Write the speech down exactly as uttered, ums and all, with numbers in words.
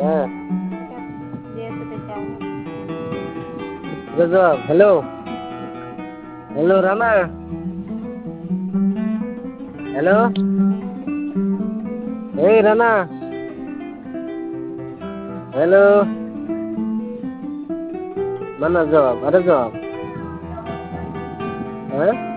হ্যাঁ দিয়েছে দেখে আমার গজব। হ্যালো হ্যালো রানা, হ্যালো এই Rana, hello. mana jawab, ada jawab, eh?